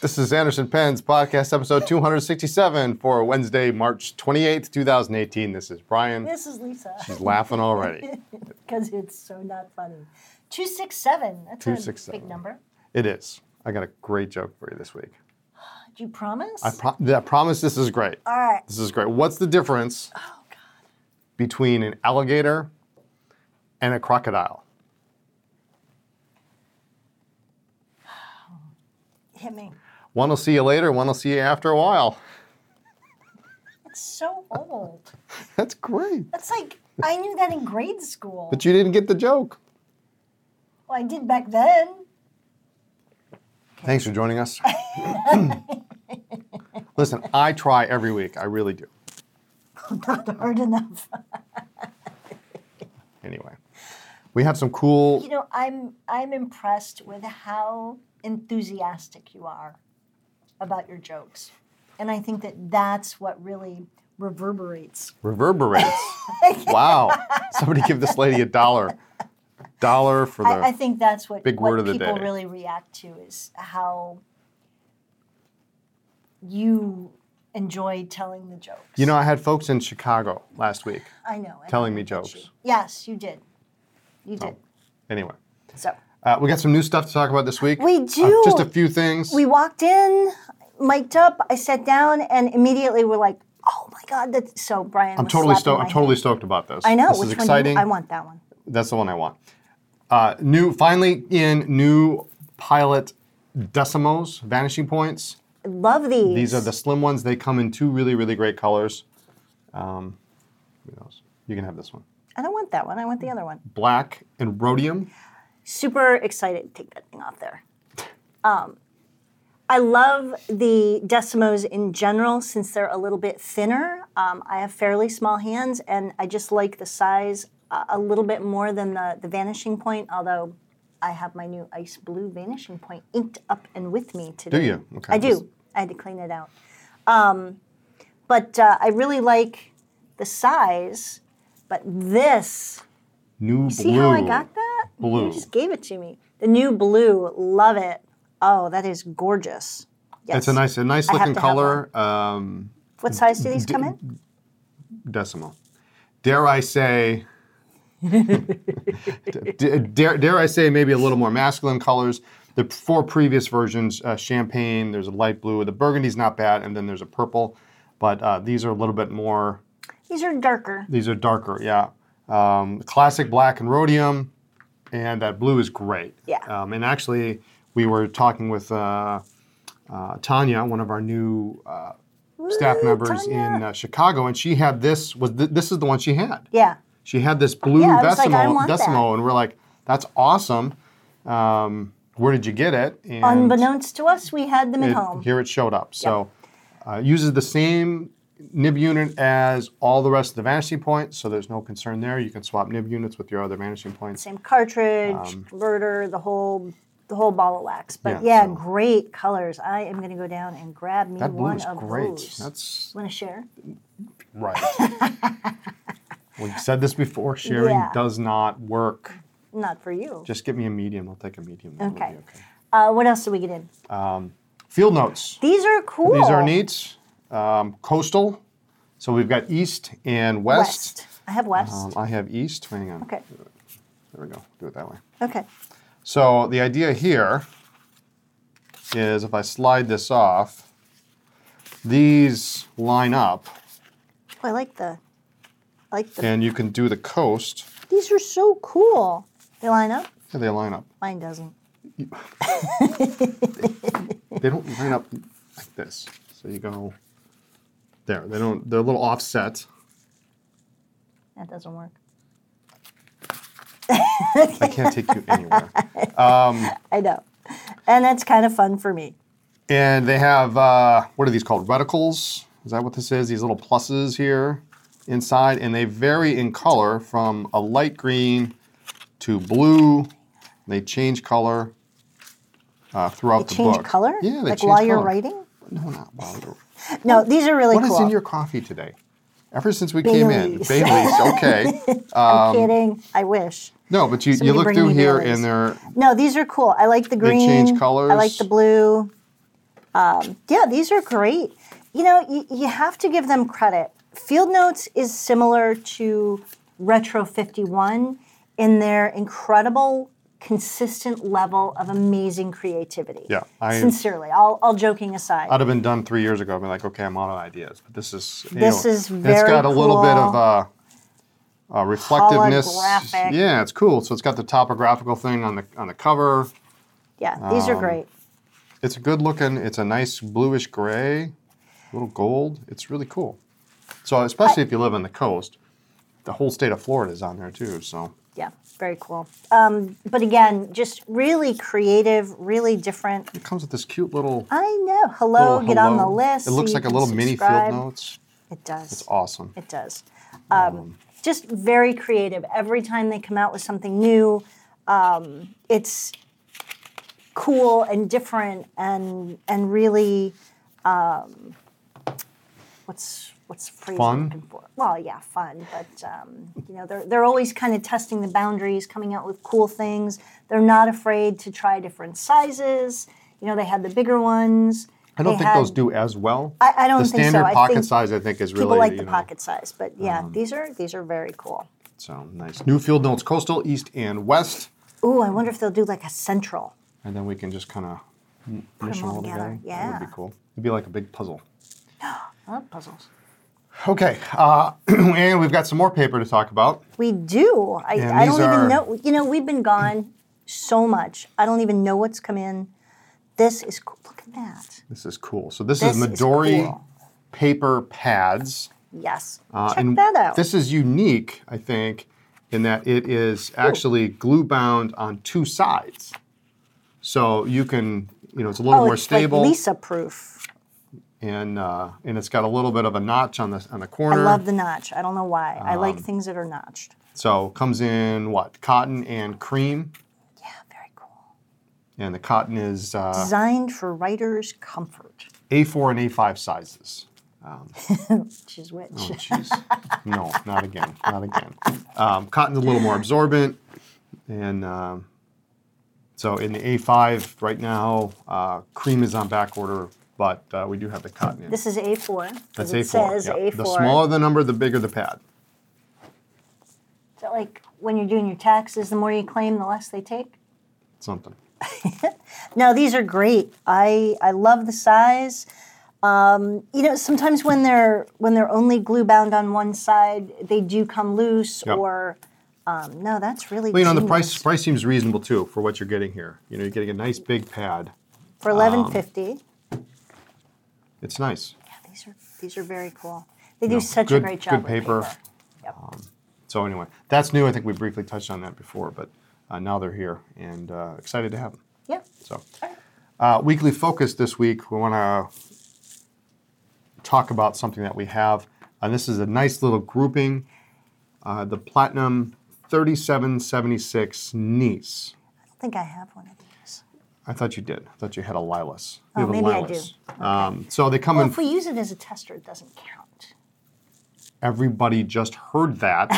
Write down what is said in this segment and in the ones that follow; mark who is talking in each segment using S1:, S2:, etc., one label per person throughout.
S1: This is Anderson Penn's podcast episode 267 for Wednesday, March 28th, 2018. This is Brian.
S2: This is Lisa.
S1: She's laughing already.
S2: Because it's so not funny. 267. That's
S1: 267.
S2: a big number.
S1: It is. I got a great joke for you this week.
S2: Do you promise?
S1: I promise this is great.
S2: All right.
S1: This is great. What's the difference between an alligator and a crocodile?
S2: Hit me.
S1: One will see you later, one will see you after a while.
S2: It's so old.
S1: That's great.
S2: That's like, I knew that in grade school.
S1: But you didn't get the joke.
S2: Well, I did back then.
S1: Thanks for joining us. Listen, I try every week. I really do.
S2: Not hard enough.
S1: Anyway, we have some cool...
S2: You know, I'm impressed with how enthusiastic you are about your jokes. And I think that that's what really reverberates.
S1: Reverberates? Wow. Somebody give this lady $1. Dollar for the
S2: I think that's what,
S1: big word of the
S2: people
S1: day.
S2: really react to is how you enjoy telling the jokes.
S1: You know, I had folks in Chicago last week
S2: I know.
S1: telling me
S2: I bet
S1: jokes.
S2: you. Yes, you did. You did.
S1: Anyway,
S2: So
S1: we got some new stuff to talk about this week.
S2: we do.
S1: Just a few things.
S2: We walked in, mic'd up. I sat down, and immediately we're like, "Oh my God!" That's so. Brian,
S1: I'm
S2: was
S1: totally
S2: slapping
S1: stoked.
S2: my
S1: I'm totally
S2: hand.
S1: stoked about this.
S2: I know.
S1: This
S2: Which
S1: is
S2: one?
S1: exciting.
S2: I want that one.
S1: That's the one I want. Finally in new pilot Decimos vanishing points.
S2: I love these.
S1: These are the slim ones. They come in two really, really great colors. Who knows? You can have this one.
S2: I don't want that one. I want the other one.
S1: Black and rhodium.
S2: Super excited to take that thing off there. I love the Decimos in general since they're a little bit thinner. I have fairly small hands, and I just like the size a little bit more than the Vanishing Point, although I have my new ice blue Vanishing Point inked up and with me today.
S1: Do you? Okay.
S2: I do. I had to clean it out. But I really like the size, but this...
S1: New blue.
S2: See how I got that?
S1: Blue.
S2: You just gave it to me. The new blue, love it. Oh, that is gorgeous. Yes.
S1: It's a nice
S2: I have
S1: looking
S2: to have
S1: color.
S2: What size do these come in?
S1: Decimal. Dare I say? dare I say maybe a little more masculine colors? The four previous versions, champagne. There's a light blue. The burgundy's not bad, and then there's a purple. But these are a little bit more.
S2: These are darker.
S1: These are darker, yeah. Classic black and rhodium, and that blue is great.
S2: Yeah.
S1: And actually, we were talking with Tanya, one of our new staff members
S2: Tanya.
S1: in Chicago, and she had this. This is the one she had.
S2: Yeah.
S1: She had this blue
S2: Yeah, I was like, I want
S1: Decimo,
S2: that.
S1: and we're like, "That's awesome. Where did you get it?" And
S2: Unbeknownst to us, we had them at home.
S1: here it showed up. So uses the same nib unit as all the rest of the Vanishing Point, so there's no concern there. You can swap nib units with your other Vanishing Points.
S2: Same cartridge, converter, the whole ball of wax. But
S1: Yeah, so-
S2: great colors. I am going to go down and grab me
S1: That blue
S2: one
S1: is
S2: of
S1: great.
S2: those.
S1: That's
S2: Want to share?
S1: right. We've said this before. Sharing
S2: Yeah.
S1: does not work.
S2: Not for you.
S1: Just get me a medium. I'll take a medium. That will
S2: Okay.
S1: be okay.
S2: What else did we get in?
S1: Field notes.
S2: These are cool.
S1: These are neat. Coastal. So we've got east and west.
S2: I have west.
S1: I have east. Hang on.
S2: Okay.
S1: There we go. Do it that way.
S2: Okay.
S1: So the idea here is if I slide this off, these line up,
S2: Oh, I like the.
S1: and you can do the coast.
S2: These are so cool. They line up?
S1: Yeah, they line up.
S2: Mine doesn't.
S1: They don't line up like this. So you go there. They don't. They're a little offset.
S2: That doesn't work.
S1: I can't take you anywhere.
S2: I know. And that's kind of fun for me.
S1: And they have what are these called? Reticles. Is that what this is? These little pluses here inside, and they vary in color from a light green to blue. They change color throughout the book.
S2: Change color?
S1: Yeah, they
S2: like
S1: change
S2: while you're
S1: color.
S2: writing?
S1: No, not while you're.
S2: No, these are really
S1: What
S2: cool.
S1: is in your coffee today? Ever since we came in,
S2: Baileys.
S1: Baileys. Okay.
S2: I'm kidding. I wish.
S1: No, but you
S2: Somebody
S1: look
S2: bring
S1: through
S2: me
S1: here,
S2: Baileys.
S1: and they're
S2: No, these are cool. I like the green.
S1: change colors.
S2: I like the blue. Yeah, these are great. You know, you have to give them credit. Field Notes is similar to Retro 51 in their incredible, consistent level of amazing creativity.
S1: Yeah,
S2: sincerely, all joking aside.
S1: I'd have been done 3 years ago. I'd be like, okay, I'm out of ideas. But this is
S2: very
S1: it's got a little bit
S2: cool.
S1: of reflectiveness.
S2: Holographic.
S1: Yeah, it's cool. So it's got the topographical thing on the cover.
S2: Yeah, these are great.
S1: It's a good looking. It's a nice bluish gray, a little gold. It's really cool. So especially if you live on the coast, the whole state of Florida is on there too. So
S2: yeah, very cool. But again, just really creative, really different.
S1: it comes with this cute little.
S2: I know. Hello, get on the
S1: hello.
S2: list.
S1: It looks
S2: so
S1: like
S2: you
S1: a
S2: can
S1: little mini
S2: subscribe.
S1: Field Notes.
S2: It does.
S1: It's awesome.
S2: It does. Just very creative. Every time they come out with something new, it's cool and different and really what's the phrase
S1: Fun?
S2: I'm looking for? Well, yeah, fun. But you know, they're always kind of testing the boundaries, coming out with cool things. They're not afraid to try different sizes. You know, they had the bigger ones.
S1: I don't think those do as well.
S2: I don't
S1: the
S2: think so.
S1: standard
S2: I
S1: pocket
S2: think
S1: size, I think, is really
S2: people like the pocket size, but yeah, these are very cool.
S1: So nice. New Field Notes Coastal, East and West.
S2: Ooh, I wonder if they'll do like a central.
S1: And then we can just kind of mush
S2: them
S1: them
S2: all
S1: all
S2: together.
S1: together.
S2: Yeah.
S1: That would be cool. It'd be like a big puzzle.
S2: I love puzzles.
S1: Okay, and we've got some more paper to talk about.
S2: We do. I
S1: these
S2: don't even
S1: are-
S2: know. You know, we've been gone so much. I don't even know what's come in. This is cool. Look at that.
S1: This is cool. So this
S2: This
S1: is
S2: is
S1: Midori
S2: cool.
S1: paper pads.
S2: Yes. Check
S1: and
S2: that out.
S1: This is unique, I think, in that it is actually glue bound on 2 sides. So you can, you know, it's a little more
S2: it's
S1: stable.
S2: like Lisa proof.
S1: And it's got a little bit of a notch on the
S2: I
S1: corner.
S2: love the notch. I don't know why. I like things that are notched.
S1: So comes in what? Cotton and cream.
S2: Yeah, very cool.
S1: And the cotton is
S2: Designed for writer's comfort.
S1: A4 and A5 sizes.
S2: Which is which?
S1: Oh, jeez. No, not again. Not again. Cotton's a little more absorbent. And so in the A5 right now, cream is on back order, but we do have the cotton in.
S2: This is A4.
S1: That's
S2: It
S1: A4.
S2: says
S1: yeah.
S2: A4.
S1: The smaller the number, the bigger the pad.
S2: Is that like when you're doing your taxes, the more you claim, the less they take?
S1: Something.
S2: No, these are great. I love the size. You know, sometimes when they're only glue bound on one side, they do come loose.
S1: Yep.
S2: Or no, that's really.
S1: Well, you know, the
S2: genius.
S1: price seems reasonable too for what you're getting here. You know, you're getting a nice big pad.
S2: For $11.50.
S1: It's nice.
S2: Yeah, these are very cool. They do such a
S1: good-
S2: great job.
S1: good
S2: with
S1: paper.
S2: Yep.
S1: So anyway, that's new. I think we briefly touched on that before, but now they're here and excited to have them.
S2: Yeah.
S1: So, weekly focus this week, we want to talk about something that we have, and this is a nice little grouping, the Platinum 3776 Nice.
S2: I don't think I have one of these.
S1: I thought you did. I thought you had a Lilas.
S2: Oh,
S1: You have a
S2: maybe I
S1: Lilas. So they come
S2: Well,
S1: in.
S2: if we use it as a tester, it doesn't count.
S1: Everybody just heard that.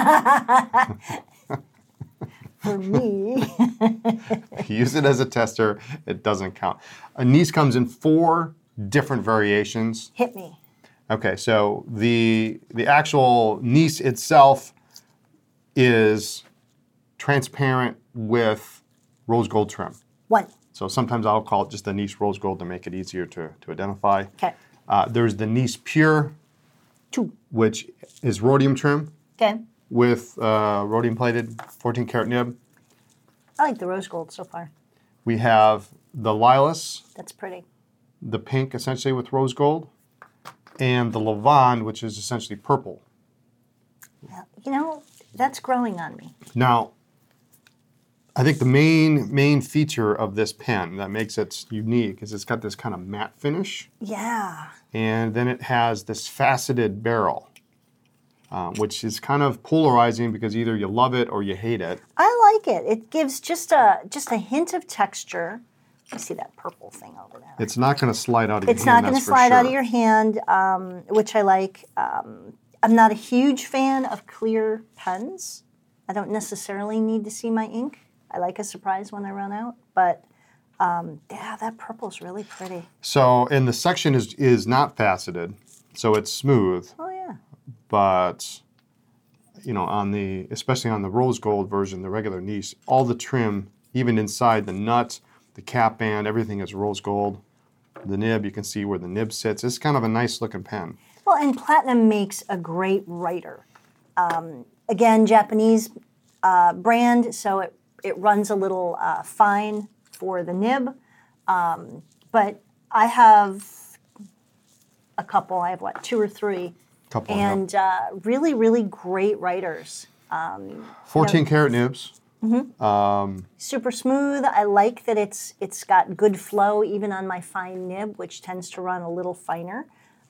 S2: For me.
S1: Use it as a tester. It doesn't count. A Nice comes in 4 different variations.
S2: Hit me.
S1: Okay, so the actual Nice itself is transparent with rose gold trim.
S2: 1.
S1: So sometimes I'll call it just the Nice rose gold to make it easier to identify.
S2: Okay.
S1: There's the Nice Pure,
S2: 2.
S1: which is rhodium trim
S2: Okay.
S1: with rhodium plated 14 karat nib.
S2: I like the rose gold so far.
S1: We have the Lilas,
S2: That's pretty.
S1: the pink essentially with rose gold, and the Lavande, which is essentially purple.
S2: You know, that's growing on me.
S1: Now, I think the main feature of this pen that makes it unique is it's got this kind of matte finish,
S2: Yeah.
S1: and then it has this faceted barrel, which is kind of polarizing because either you love it or you hate it.
S2: I like it. It gives just a hint of texture. You see that purple thing over there.
S1: It's not going to slide out of your
S2: It's
S1: hand,
S2: not going to
S1: that's for
S2: slide out of
S1: sure.
S2: your hand, which I like. I'm not a huge fan of clear pens. I don't necessarily need to see my ink. I like a surprise when I run out, but Yeah, that purple's really pretty.
S1: So, and the section is not faceted, so it's smooth.
S2: Oh yeah.
S1: But especially on the rose gold version, the regular niche, all the trim, even inside the nut, the cap band, everything is rose gold. The nib, you can see where the nib sits. It's kind of a nice looking pen.
S2: Well, and Platinum makes a great writer. Again, Japanese brand, so it runs a little fine for the nib. But I have a couple. I have, 2 or 3.
S1: Couple,
S2: and really, really great writers.
S1: 14 karat nibs.
S2: Super smooth. I like that it's got good flow even on my fine nib, which tends to run a little finer.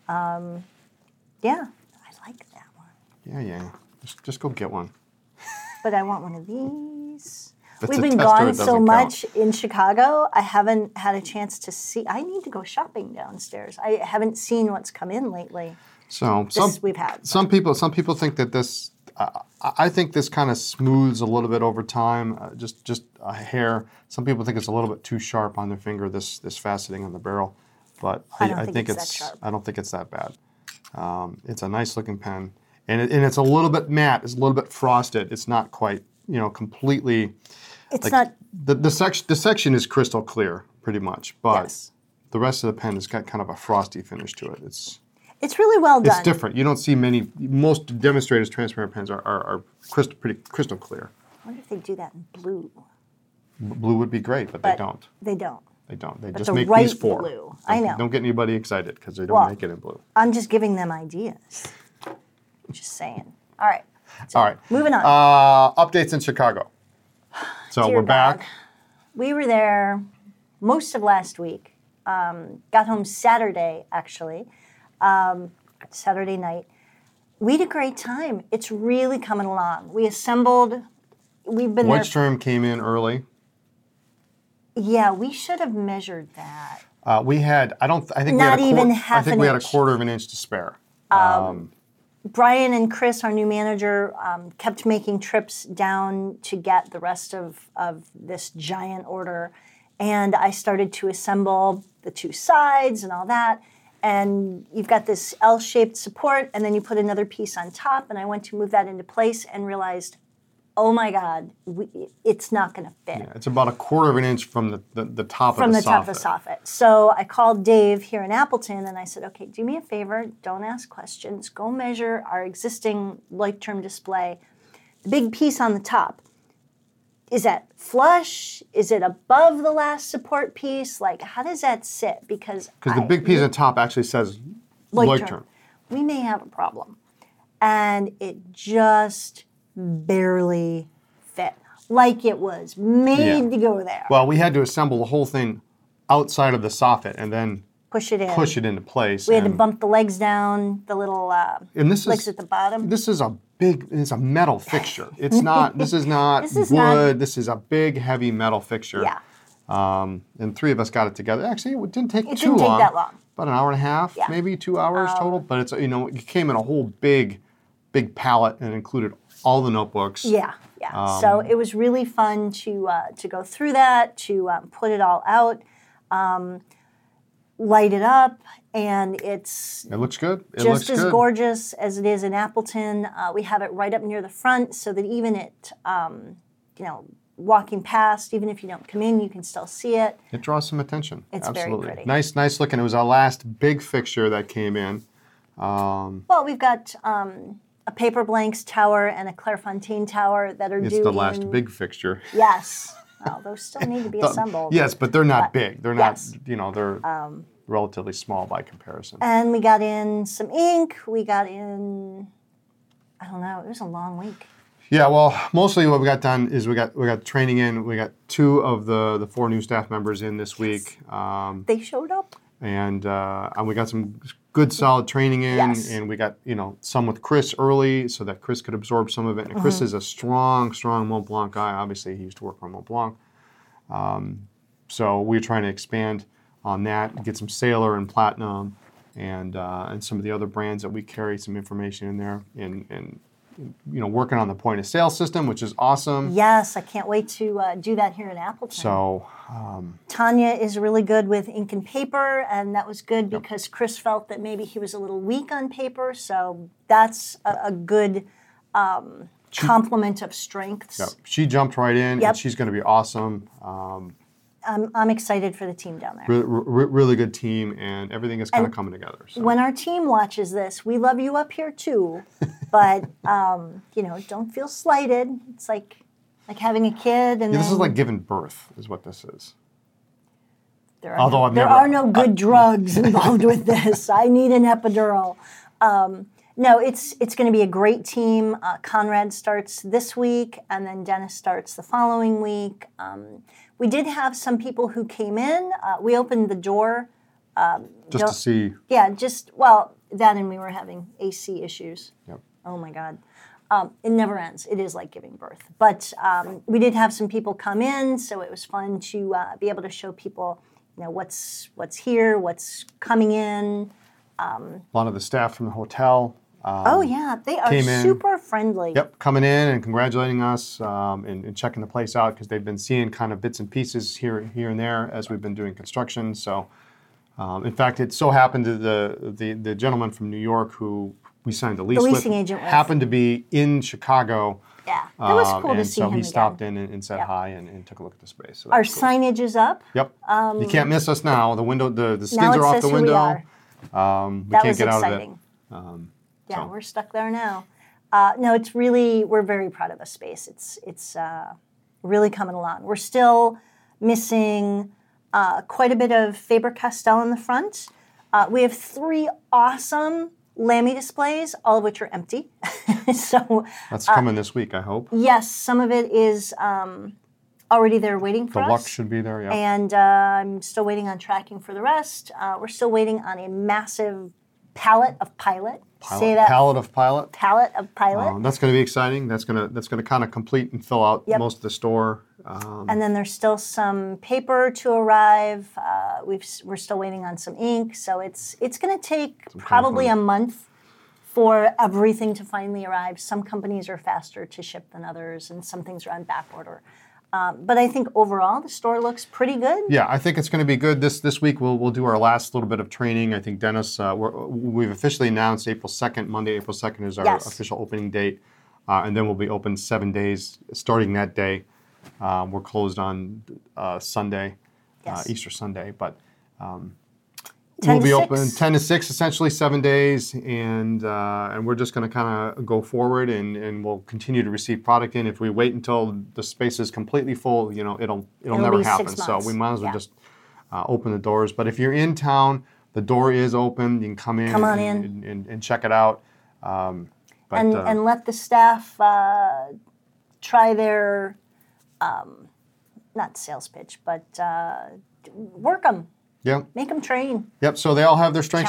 S2: Yeah, I like that one.
S1: Yeah. Just go get one.
S2: But I want one of these.
S1: That's
S2: We've
S1: a
S2: been
S1: tester,
S2: gone
S1: it
S2: so
S1: doesn't
S2: much in Chicago, I haven't had a chance to see. I need to go shopping downstairs. I haven't seen what's come in lately.
S1: So
S2: We've had.
S1: Some people think that this. I think this kind of smooths a little bit over time, just a hair. Some people think it's a little bit too sharp on their finger. This faceting on the barrel, but
S2: I think it's that sharp.
S1: I don't think it's that bad. It's a nice looking pen, and it's a little bit matte. It's a little bit frosted. It's not quite completely.
S2: It's not.
S1: The section is crystal clear pretty much, but
S2: Yes.
S1: the rest of the pen has got kind of a frosty finish to it.
S2: It's really well done.
S1: It's different. You don't see most demonstrators transparent pens are pretty crystal clear.
S2: I wonder if they do that in blue.
S1: Blue would be great, but they don't.
S2: They don't.
S1: They don't. They
S2: But
S1: just
S2: the
S1: make
S2: right
S1: these 4.
S2: blue. I know.
S1: Don't get anybody excited because they don't
S2: Well,
S1: make it in blue.
S2: I'm just giving them ideas. Just saying. All right.
S1: All right.
S2: Moving on.
S1: Updates in Chicago. So
S2: Dear
S1: we're back.
S2: God. We were there most of last week. Got home Saturday, actually. Saturday night. We had a great time. It's really coming along. We assembled. We've been there.
S1: Lloydstrom came in early.
S2: Yeah, we should have measured that.
S1: We had. I think
S2: Not
S1: we had
S2: even
S1: I
S2: half
S1: think
S2: an
S1: we had a
S2: inch.
S1: quarter of an inch to spare.
S2: Brian and Chris, our new manager, kept making trips down to get the rest of this giant order. And I started to assemble the 2 sides and all that. And you've got this L-shaped support, and then you put another piece on top. And I went to move that into place and realized, oh my God, it's not going to fit.
S1: Yeah, it's about a quarter of an inch from the top of the soffit.
S2: From the top of the soffit. So I called Dave here in Appleton and I said, okay, do me a favor, don't ask questions. Go measure our existing Leuchtturm display. The big piece on the top, is that flush? Is it above the last support piece? Like, how does that sit? Because
S1: the big piece on top actually says Leuchtturm.
S2: We may have a problem. And it just barely fit. Like it was made to go there.
S1: Well, we had to assemble the whole thing outside of the soffit and then
S2: push it into
S1: place.
S2: We had to bump the legs down, the little legs at the bottom.
S1: This is it's a metal fixture. It's not, this is not wood. This is a big, heavy metal fixture.
S2: Yeah.
S1: And 3 of us got it together. Actually, it didn't take too long.
S2: It didn't take that long.
S1: About an hour and a half, maybe 2 hours total. But it's, it came in a whole big pallet and included all the notebooks.
S2: Yeah. So it was really fun to go through that, to put it all out, light it up, and it
S1: looks good. It
S2: just
S1: looks
S2: as
S1: good.
S2: gorgeous as it is in Appleton. We have it right up near the front so that even walking past, even if you don't come in, you can still see it.
S1: It draws some attention.
S2: It's
S1: Absolutely.
S2: very pretty.
S1: Nice looking. It was our last big fixture that came in.
S2: Well, we've got a Paper Blanks tower and a Clairefontaine tower that are due.
S1: It's the last big fixture.
S2: Yes. Well, those still need to be assembled.
S1: Yes, but they're not big. They're not, they're relatively small by comparison.
S2: And we got in some ink. We got in, I don't know, it was a long week.
S1: Yeah, well, mostly what we got done is we got training in. We got 2 of the 4 new staff members in this week.
S2: They showed up.
S1: And we got some good solid training in, and we got some with Chris early so that Chris could absorb some of it. And Chris is a strong Mont Blanc guy. Obviously, he used to work on Mont Blanc. So we're trying to expand on that, get some Sailor and Platinum, and some of the other brands that we carry some information in there, and working on the point of sale system, which is awesome.
S2: Yes, I can't wait to do that here in Appleton.
S1: So
S2: Tanya is really good with ink and paper, and that was good because Chris felt that maybe he was a little weak on paper. So that's a good complement of strengths.
S1: Yep. She jumped right in, and she's going to be awesome.
S2: I'm excited for the team down there.
S1: Really good team, and everything is kind of coming together. So.
S2: When our team watches this, we love you up here too, but don't feel slighted. It's like having a kid, and
S1: this is like giving birth, is what this is.
S2: There are no good drugs involved with this. I need an epidural. No, it's going to be a great team. Conrad starts this week, and then Dennis starts the following week. We did have some people who came in. We opened the door.
S1: Just to see.
S2: Yeah, that and we were having AC issues.
S1: Yep.
S2: Oh, my God. It never ends. It is like giving birth. But we did have some people come in, so it was fun to be able to show people what's here, what's coming in.
S1: A lot of the staff from the hotel.
S2: They are super friendly.
S1: Yep, coming in and congratulating us and checking the place out because they've been seeing kind of bits and pieces here and there as we've been doing construction. So, in fact, it so happened that the gentleman from New York who we signed the lease with
S2: leasing agent
S1: happened to be in Chicago.
S2: Yeah, that was cool to see him
S1: so he
S2: again.
S1: stopped in and said hi and took a look at the space. So
S2: our
S1: cool.
S2: signage is up.
S1: Yep. You can't miss us now. The window, the skins are off the window. We can't get out of it.
S2: Yeah, we're stuck there now. No, we're very proud of the space. It's really coming along. We're still missing quite a bit of Faber-Castell in the front. We have 3 awesome Lamy displays, all of which are empty. So
S1: that's coming this week, I hope.
S2: Yes, some of it is already there waiting for us.
S1: The Lux should be there, yeah.
S2: And I'm still waiting on tracking for the rest. We're still waiting on a massive pallet of Pilot. Say that.
S1: Pallet of Pilot.
S2: Pallet of Pilot.
S1: That's going to be exciting. That's going to kind of complete and fill out most of the store.
S2: And then there's still some paper to arrive. We're still waiting on some ink. So it's going to take probably a month for everything to finally arrive. Some companies are faster to ship than others, and some things are on back order. But I think overall the store looks pretty good.
S1: Yeah, I think it's going to be good. This week we'll do our last little bit of training. I think Dennis, we've officially announced April 2nd. Monday, April 2nd is our official opening date. And then we'll be open 7 days starting that day. We're closed on Sunday, Easter Sunday. But we'll be open 10 to 6, essentially 7 days. And we're just going to kind of go forward and we'll continue to receive product in. If we wait until the space is completely full, it'll never happen. So we might as well just open the doors. But if you're in town, the door is open. You can come in and check it out.
S2: And let the staff try their, not sales pitch, but work them.
S1: Yeah.
S2: Make them train.
S1: Yep. So they all have their strengths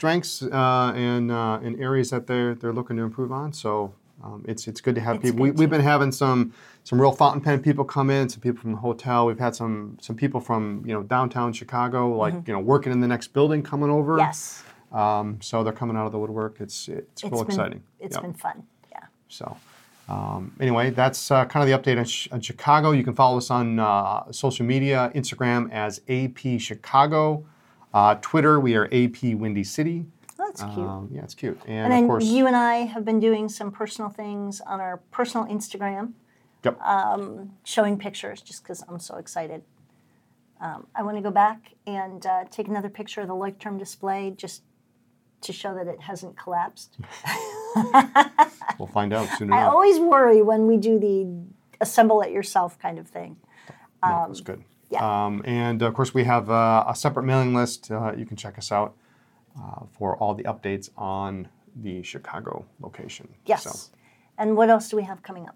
S1: and areas that they're looking to improve on. So it's good to have people. We've been having some real fountain pen people come in. Some people from the hotel. We've had some people from downtown Chicago, working in the next building, coming over.
S2: Yes.
S1: So they're coming out of the woodwork. It's real exciting.
S2: It's been fun. Yeah.
S1: So. Anyway, that's kind of the update on Chicago. You can follow us on social media, Instagram as AP Chicago. Twitter, we are AP Windy City.
S2: Oh, that's cute.
S1: Yeah, it's cute.
S2: And then of course, you and I have been doing some personal things on our personal Instagram.
S1: Yep.
S2: Showing pictures just because I'm so excited. I want to go back and take another picture of the Leuchtturm display just to show that it hasn't collapsed.
S1: We'll find out soon
S2: I
S1: enough.
S2: always worry when we do the assemble it yourself kind of thing.
S1: No, that's good.
S2: Yeah.
S1: And of course, we have a separate mailing list. You can check us out for all the updates on the Chicago location.
S2: Yes.
S1: So,
S2: and what else do we have coming up?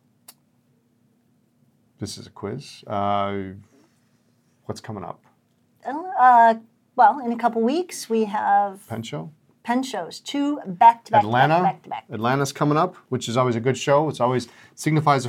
S1: This is a quiz. What's coming up?
S2: Well, in a couple weeks, we have
S1: Pen show?
S2: Pen shows, 2 back-to-back.
S1: Atlanta.
S2: Back-to-back.
S1: Atlanta's coming up, which is always a good show. It's always signifies the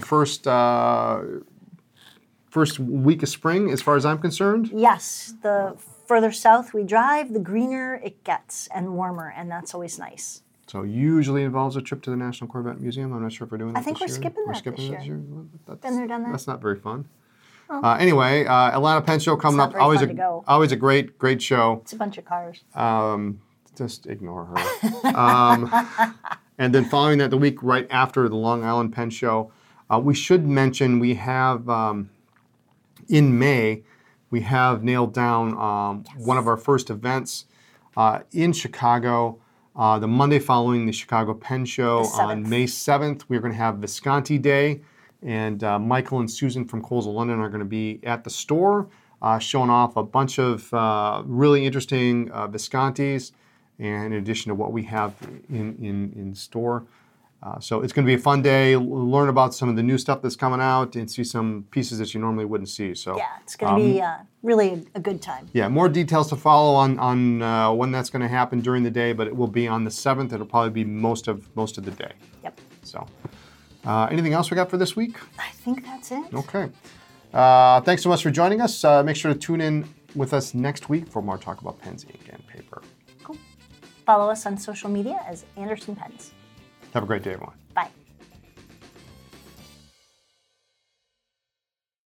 S1: first week of spring, as far as I'm concerned.
S2: Yes. The further south we drive, the greener it gets and warmer, and that's always nice.
S1: So usually involves a trip to the National Corvette Museum. I'm not sure if we're doing that
S2: I think
S1: this
S2: we're
S1: year.
S2: skipping
S1: We're
S2: that
S1: skipping
S2: this year.
S1: That's,
S2: Been there, done that.
S1: That's not very fun. Anyway, Atlanta Pen Show coming
S2: not
S1: up.
S2: very fun to go.
S1: Always a great show.
S2: It's a bunch of cars.
S1: Just ignore her. And then following that, the week right after the Long Island Pen Show, we should mention we have in May, we have nailed down one of our first events in Chicago. The Monday following the Chicago Pen Show on May 7th, we're going to have Visconti Day. And Michael and Susan from Coles of London are going to be at the store showing off a bunch of really interesting Viscontis, and in addition to what we have in store. So it's going to be a fun day. Learn about some of the new stuff that's coming out and see some pieces that you normally wouldn't see. So
S2: yeah, it's going to be really a good time.
S1: Yeah, more details to follow on when that's going to happen during the day, but it will be on the 7th. It'll probably be most of the day.
S2: Yep.
S1: So anything else we got for this week?
S2: I think that's it.
S1: Okay. Thanks so much for joining us. Make sure to tune in with us next week for more talk about pens, ink, and paper.
S2: Cool. Follow us on social media as Anderson Pens.
S1: Have a great day, everyone.